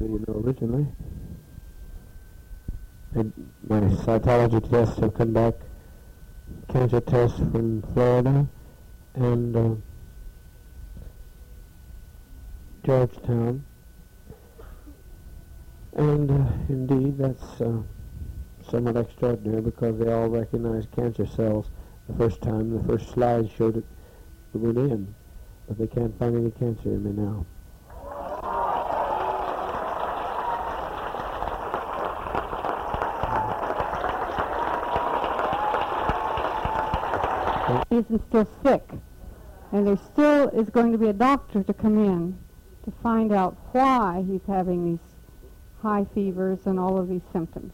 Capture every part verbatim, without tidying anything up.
body, you know, originally. And my cytology tests have come back, cancer tests from Florida and uh, Georgetown. And uh, indeed, that's uh, somewhat extraordinary because they all recognize cancer cells the first time. The first slide showed it, it went in, but they can't find any cancer in me now. He isn't still sick, and there still is going to be a doctor to come in to find out why he's having these high fevers and all of these symptoms.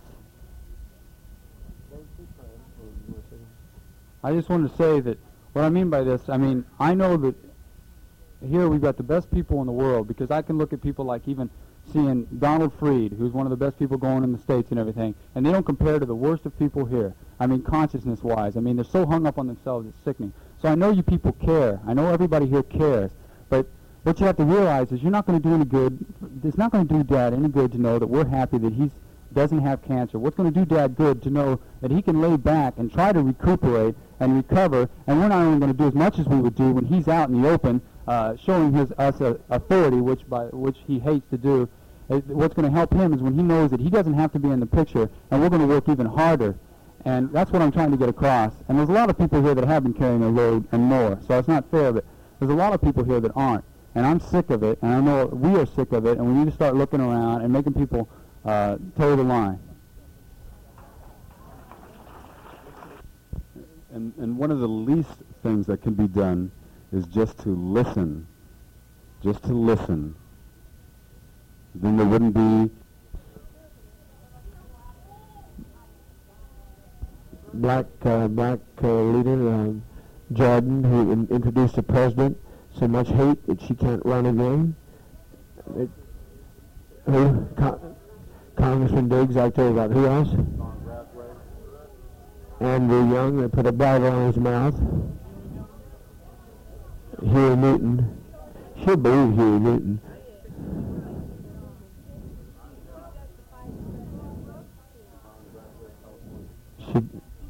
I just want to say that what I mean by this, I mean, I know that here we've got the best people in the world, because I can look at people like even seeing Donald Freed, who's one of the best people going in the States and everything, and they don't compare to the worst of people here. I mean, consciousness-wise. I mean, they're so hung up on themselves, it's sickening. So I know you people care. I know everybody here cares. But what you have to realize is you're not going to do any good. It's not going to do Dad any good to know that we're happy that he doesn't have cancer. What's going to do Dad good to know that he can lay back and try to recuperate and recover, and we're not only going to do as much as we would do when he's out in the open, uh, showing his us a authority, which by which he hates to do. It, what's going to help him is when he knows that he doesn't have to be in the picture, and we're going to work even harder. And that's what I'm trying to get across. And there's a lot of people here that have been carrying their load and more, so it's not fair, but there's a lot of people here that aren't. And I'm sick of it, and I know we are sick of it, and we need to start looking around and making people uh, toe the line. And, and one of the least things that can be done is just to listen. Just to listen. Then there wouldn't be black uh, black uh, leader, uh, Jordan, who in- introduced the president, so much hate that she can't run again. It, who? Con- Congressman Diggs, I told you about. Who else? Andrew Young, they put a bridle on his mouth. Huey Newton. She'll believe Huey Newton. She,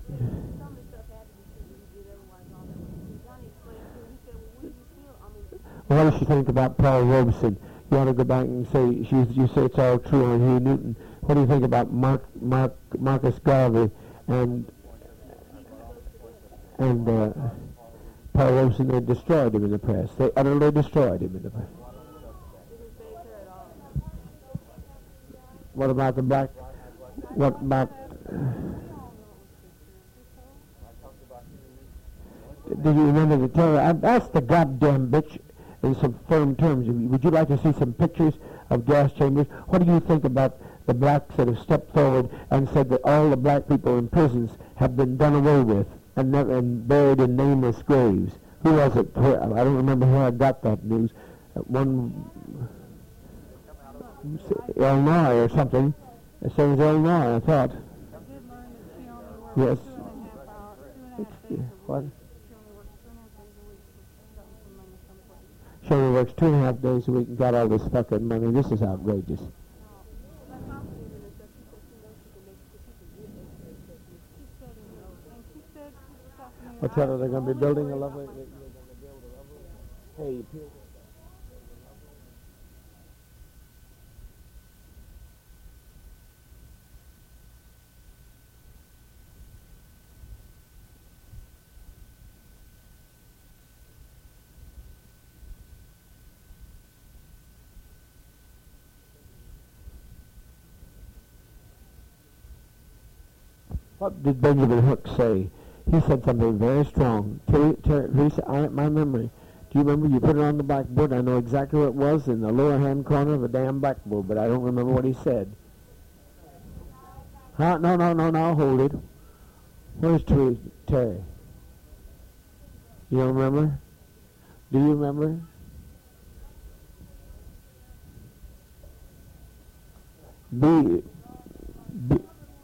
what does she think about Paul Robeson? You ought to go back and say, she, you say it's all true on Huey Newton. What do you think about Mark, Mark, Marcus Garvey and and uh, Paul Robeson? They destroyed him in the press. They utterly destroyed him in the press. What about the black? What about? Do you remember the terror? I asked the goddamn bitch in some firm terms. Would you like to see some pictures of gas chambers? What do you think about the blacks that have stepped forward and said that all the black people in prisons have been done away with and, never, and buried in nameless graves? Who was it? Where, I don't remember where I got that news. Uh, one, Illinois or something. It says Illinois, I thought. Yes. What? She only works two and a half days a week and got all this fucking money. This is outrageous. I tell her they're going to be building a lovely... They're going to build a lovely... Hey, you What did Benjamin Hook say? He said something very strong. Teresa, I, my memory. Do you remember? You put it on the blackboard. I know exactly what it was in the lower hand corner of the damn blackboard, but I don't remember what he said. Huh? No, no, no, no. Hold it. Where's Terry? Terry? You don't remember? Do you remember? B. B.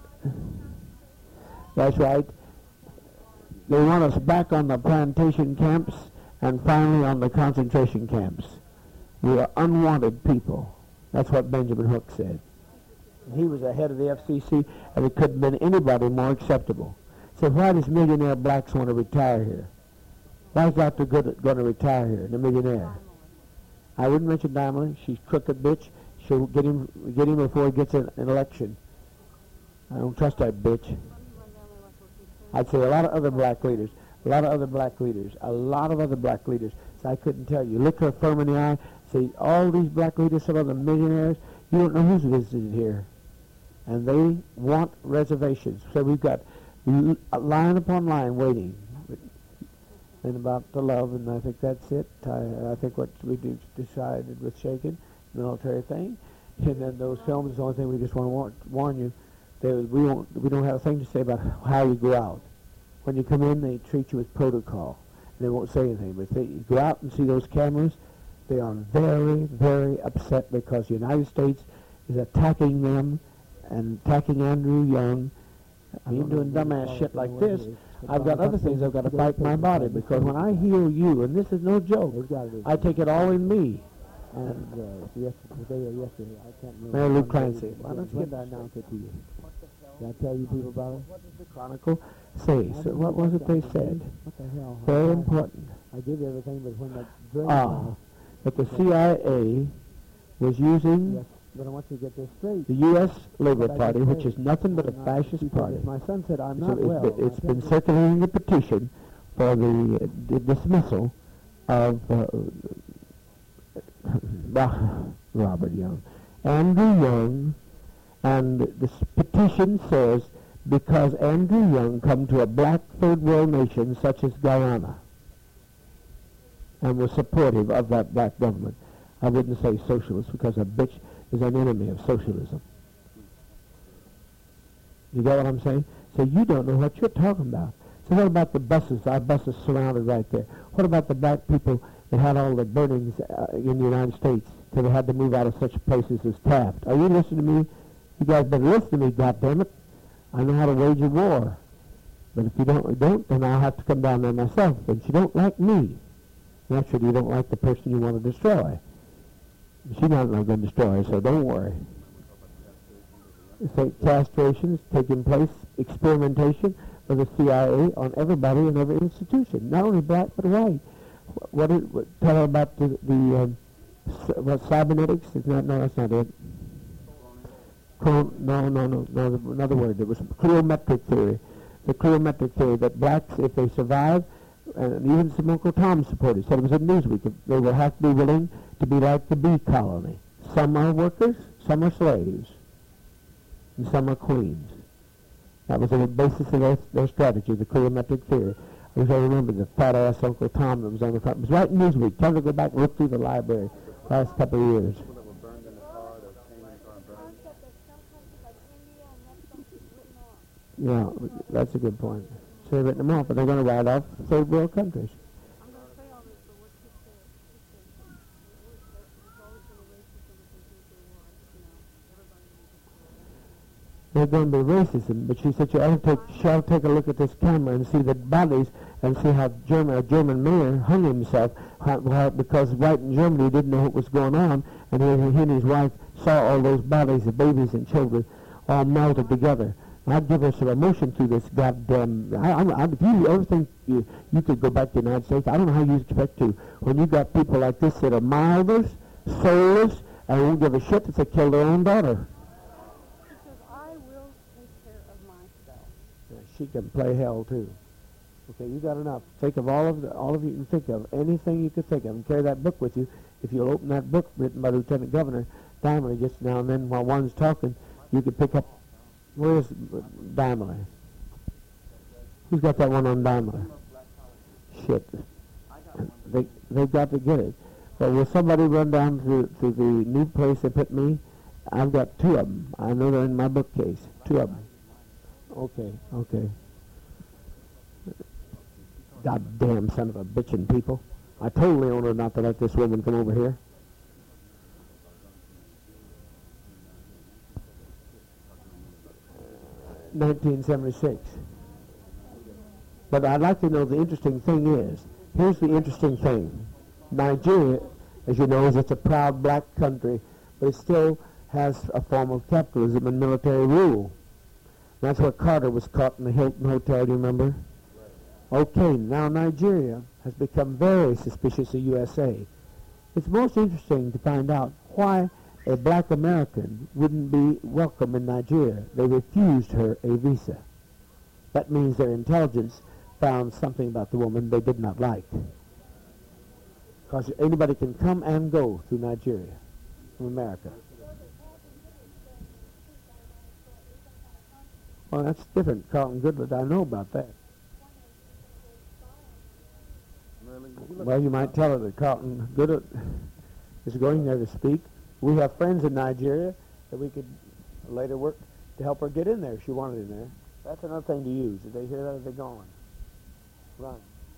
That's right. They want us back on the plantation camps and finally on the concentration camps. We are unwanted people. That's what Benjamin Hook said. He was the head of the F C C, and it couldn't have been anybody more acceptable. So why does millionaire blacks want to retire here? Why is Doctor Good going to retire here, the millionaire? I wouldn't mention Daimler. She's a crooked bitch. She'll get him, get him before he gets an, an election. I don't trust that bitch. I'd say a lot of other black leaders, a lot of other black leaders, a lot of other black leaders. So I couldn't tell you. Look her firm in the eye. See, all these black leaders, some of the millionaires, you don't know who's visited here. And they want reservations. So we've got l- line upon line waiting. And about the love, and I think that's it. I, I think what we do, decided with Shaken, military thing. And then those films is the only thing we just want to warn, warn you. They, we, won't, we don't have a thing to say about how you go out. When you come in, they treat you with protocol. They won't say anything. But if they, you go out and see those cameras, they are very, very upset because the United States is attacking them and attacking Andrew Young. I mean, doing dumbass shit like this. I've got other things I've got to fight my body, because when I heal you, and this is no joke, I take it all in me. And uh, yesterday or yesterday, I can't remember. Mary Lou Clancy. Why don't you get that announce it to you? Did I tell you people about it? What does the Chronicle say? So what was it they said? What the hell? Very I, important. I give you everything, but when that drink... Ah, that the C I A was using... Yes, but I want you to get this straight. The U S Labor Party, which is nothing but a fascist party. My son said, I'm So not it's well. been, it's been circulating a petition for the, uh, the dismissal of uh, Robert Young. Andrew Young, and this petition says, because Andrew Young come to a black third world nation such as Guyana and was supportive of that black government. I wouldn't say socialist, because a bitch is an enemy of socialism. You get what I'm saying? So you don't know what you're talking about. So what about the buses? Our buses surrounded right there. What about the black people that had all the burnings uh, in the United States, so they had to move out of such places as Taft? Are you listening to me? You guys better listen to me, goddammit. I know how to wage a war. But if you don't, don't, then I'll have to come down there myself. But you don't like me. Naturally, you don't like the person you want to destroy. She's not going to destroy, so don't worry. So castrations taking place, experimentation of the C I A on everybody in every institution, not only black but white. What, is, what tell her about the, the um, what cybernetics? Is not, no, that's not it. Cron, no, no, no, no. Another word. It was cleometric theory. The cleometric theory that blacks, if they survive, and even some Uncle Tom supported, said it was in Newsweek, they will have to be willing to be like the bee colony. Some are workers, some are slaves, and some are queens. That was the basis of their, their strategy, the cleometric theory. I wish I remember the fat-ass Uncle Tom that was on the front. It was right in Newsweek. Tell them to go back and look through the library the last couple of years. Yeah, that's a good point. So they've written them off, but they're going to write off third world countries. They're going to be racism, but she said you ought to take, she ought to take a look at this camera and see the bodies and see how German, a German mayor hung himself how, how, because right in Germany he didn't know what was going on, and he, he and his wife saw all those bodies of babies and children all melted together. I'd give her some emotion through this goddamn... I, I, I, if you ever think you, you could go back to the United States, I don't know how you expect to. When you got people like this that are milders, soulless, and won't give a shit if they kill their own daughter. Because I will take care of myself. Yeah, she can play hell, too. Okay, you got enough. Think of all of the, all of you can think of, anything you could think of, and carry that book with you. If you'll open that book written by Lieutenant Governor Daimler just now and then while one's talking, you could pick up... Where's Daimler? Who's got that one on Daimler? Shit. They, they've got to get it. But will somebody run down to, to the new place they put me? I've got two of them. I know they're in my bookcase. Two of them. Okay, okay. Goddamn son of a bitchin' people. I told Leona not to let this woman come over here. nineteen seventy-six. But I'd like to know the interesting thing is, here's the interesting thing. Nigeria, as you know, is it's a proud black country, but it still has a form of capitalism and military rule. That's where Carter was caught in the Hilton Hotel, do you remember? Right. Okay, now Nigeria has become very suspicious of U S A. It's most interesting to find out why a black American wouldn't be welcome in Nigeria. They refused her a visa. That means their intelligence found something about the woman they did not like. Because anybody can come and go through Nigeria from America. Well, that's different. Carlton Goodlett, I know about that. Well, you might tell her that Carlton Goodlett is going there to speak. We have friends in Nigeria that we could later work to help her get in there if she wanted in there. That's another thing to use. Did they hear that? Are they gone? Run.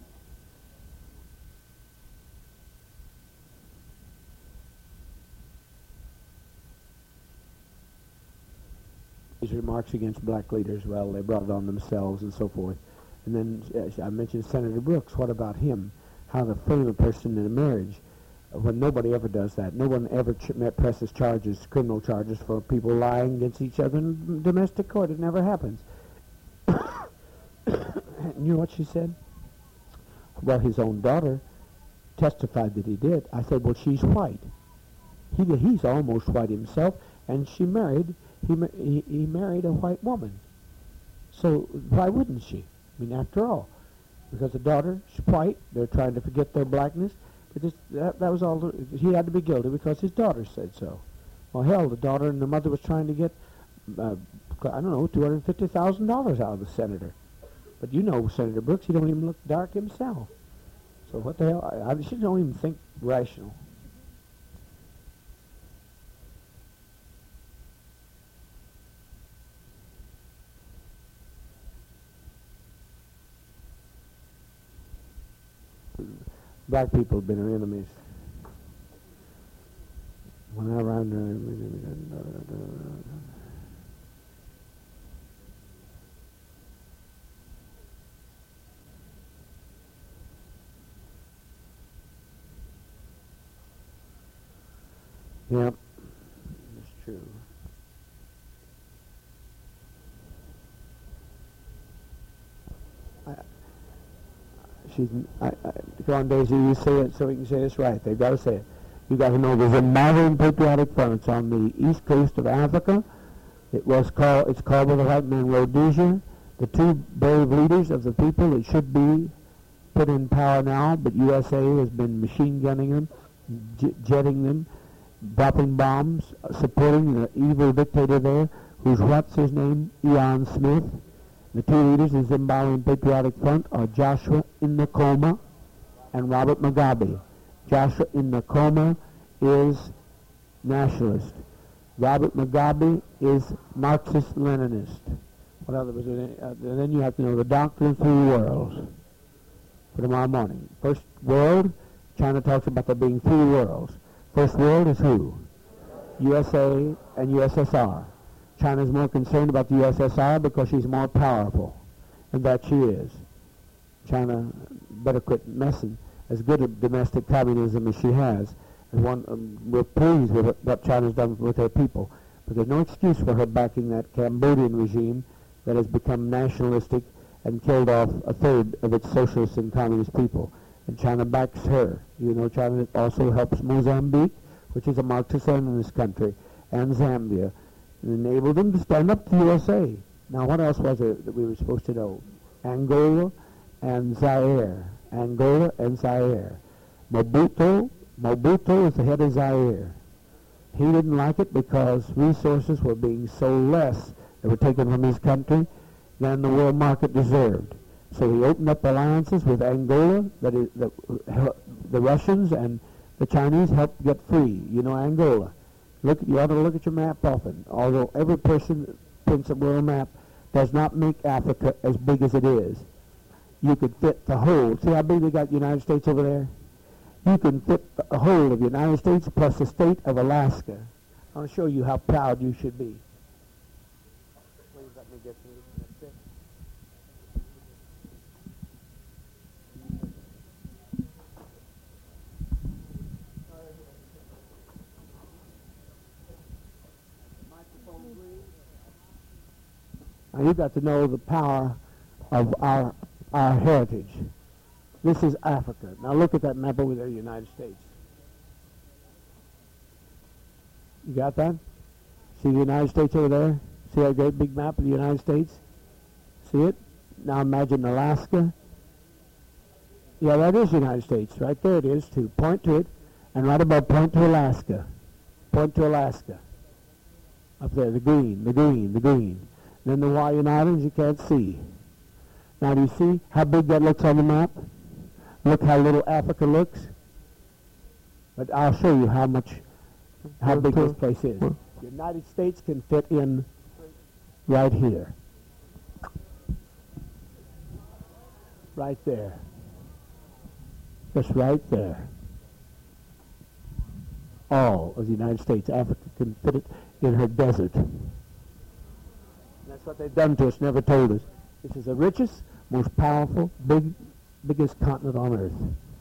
These remarks against black leaders, well, they brought it on themselves and so forth. And then uh, I mentioned Senator Brooks. What about him? How to frame a person in a marriage uh, when nobody ever does that. No one ever ch- presses charges, criminal charges, for people lying against each other in domestic court. It never happens. You know what she said? Well, his own daughter testified that he did. I said, well, she's white. He He's almost white himself, and she married, he, he, he married a white woman. So why wouldn't she? I mean, after all, because the daughter, she's white, they're trying to forget their blackness. But this, that, that was all, he had to be guilty because his daughter said so. Well, hell, the daughter and the mother was trying to get, uh, I don't know, two hundred fifty thousand dollars out of the senator. But you know Senator Brooks, he don't even look dark himself. So what the hell, I, I she don't even think rational. Black people have been our enemies. When I ran Yep, that's true. I, she's, I, I, go on, Daisy, you say it so we can say it's right. They've got to say it. You got to know there's a modern patriotic front. It's on the east coast of Africa. It was called, it's called by the white man Rhodesia. The two brave leaders of the people, it should be put in power now, but U S A has been machine gunning them, j- jetting them, dropping bombs, uh, supporting the evil dictator there, who's what's his name, Ian Smith. The two leaders of the Zimbabwean Patriotic Front are Joshua Nkomo and Robert Mugabe. Joshua Nkomo is nationalist. Robert Mugabe is Marxist-Leninist. What other was it? Uh, then you have to know the doctrine of three worlds for tomorrow morning. First world, China talks about there being three worlds. First world is who? U S A and U S S R. China's more concerned about the U S S R because she's more powerful, and that she is. China better quit messing. As good a domestic communism as she has, and one, um, we're pleased with what, what China's done with her people, but there's no excuse for her backing that Cambodian regime that has become nationalistic and killed off a third of its socialist and communist people. And China backs her. You know, China also helps Mozambique, which is a Marxist-Leninist country, and Zambia, and enabled them to stand up to the U S A. Now, what else was there that we were supposed to know? Angola and Zaire. Angola and Zaire. Mobutu, Mobutu is the head of Zaire. He didn't like it because resources were being so less that were taken from his country than the world market deserved. So he opened up alliances with Angola, that is, the, the Russians and the Chinese helped get free. You know Angola. Look, you ought to look at your map often. Although every person prints a world map, does not make Africa as big as it is. You could fit the whole. See how big they got the United States over there? You can fit the whole of the United States plus the state of Alaska. I want to show you how proud you should be. Please let me get through. That's it. Now you got to know the power of our our heritage. This is Africa. Now look at that map over there, United States. You got that? See the United States over there? See that great big map of the United States? See it? Now imagine Alaska. Yeah, that is the United States. Right there it is, too. Point to it, and right above, point to Alaska. Point to Alaska. Up there, the green, the green, the green. Then the Hawaiian Islands you can't see. Now do you see how big that looks on the map? Look how little Africa looks. But I'll show you how much, how big this place is. The United States can fit in right here. Right there. Just right there. All of the United States. Africa can fit it in her desert. That's what they've done to us, never told us. This is the richest, most powerful, big, biggest continent on earth.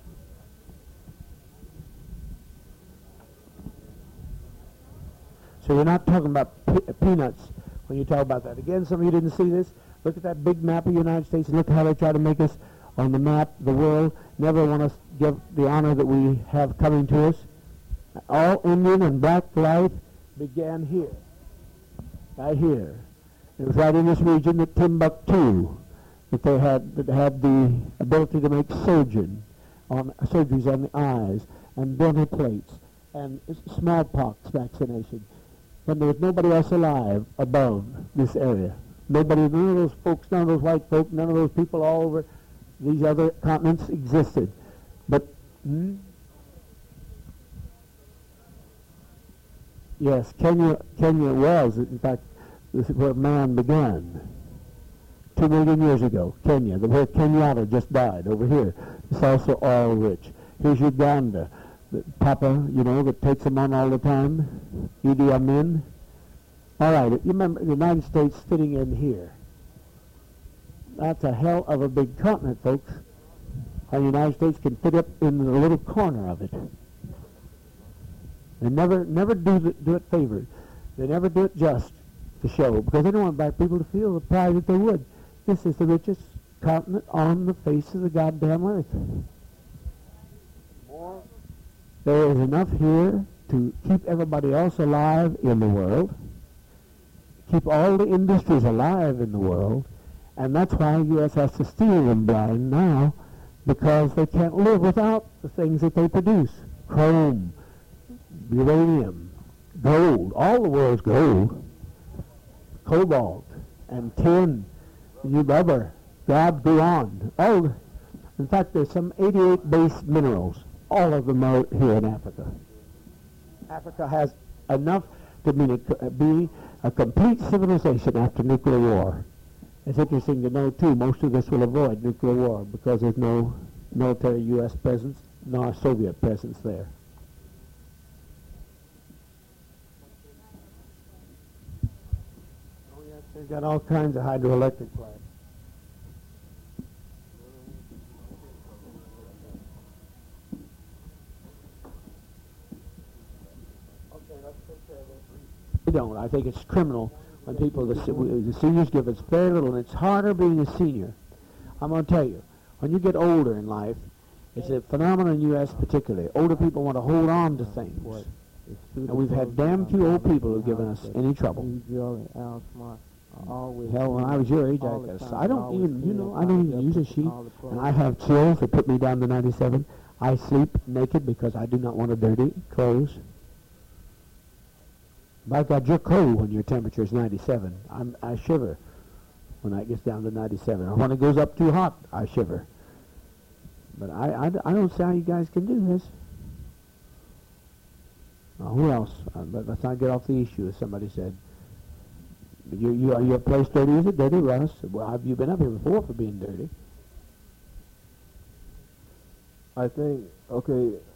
So you're not talking about pe- peanuts when you talk about that. Again, some of you didn't see this. Look at that big map of the United States and look how they try to make us on the map, the world. Never want us to give the honor that we have coming to us. All Indian and black life began here. Right here. It was right in this region that Timbuktu, that they had that had the ability to make surgeon on surgeries on the eyes and dental plates and smallpox vaccination. When there was nobody else alive above this area. Nobody, none of those folks, none of those white folk, none of those people all over these other continents existed. But, hmm? Yes, Kenya, Kenya was, in fact, this is where man began. Two million years ago, Kenya, the where Kenyatta just died, over here. It's also oil rich. Here's Uganda. Papa, you know, that takes them on all the time, Idi Amin. All right, you remember the United States fitting in here. That's a hell of a big continent, folks. How the United States can fit up in the little corner of it. They never, never do, the, do it favored. They never do it just to show, because they don't want black people to feel the pride that they would. This is the richest continent on the face of the goddamn earth. There is enough here to keep everybody else alive in the world, keep all the industries alive in the world, and that's why the U S has to steal them blind now, because they can't live without the things that they produce. Chrome, uranium, gold, all the world's gold, cobalt, and tin, and rubber, God, go on. All, in fact, there's some eighty-eight base minerals. All of them are here in Africa. Africa has enough to be a, be a complete civilization after nuclear war. It's interesting to know, too, most of this will avoid nuclear war because there's no military U S presence nor Soviet presence there. Oh, yes, they've got all kinds of hydroelectric plants. We don't. I think it's criminal when people, the, the seniors give us very little, and it's harder being a senior. I'm going to tell you, when you get older in life, it's a phenomenon in the U S particularly. Older people want to hold on to things. And we've had damn few old people who've given us any trouble. Hell, when I was your age, I, guess, I don't even, you know, I don't even use a sheet. And I have chills that put me down to ninety-seven. I sleep naked because I do not want to dirty clothes. By God, you're cold when your temperature is ninety-seven. I'm, I shiver when it gets down to ninety-seven. Or when it goes up too hot, I shiver. But I, I, I don't see how you guys can do this. Now, who else? Uh, but let's not get off the issue, as somebody said. You, you, are your place dirty? Is it dirty, Russ? Well, have you been up here before for being dirty? I think, okay,